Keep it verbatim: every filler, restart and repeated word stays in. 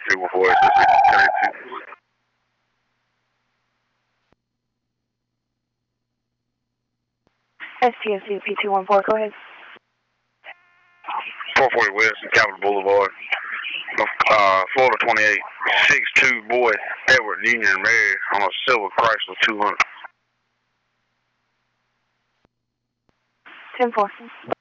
three one four, S T C thirty-two. S T S C P two one four, go ahead. four forty West, Capitol Boulevard. Uh, Florida twenty-eight, six two boy, Edward Union Mary on a silver Chrysler two hundred. ten four.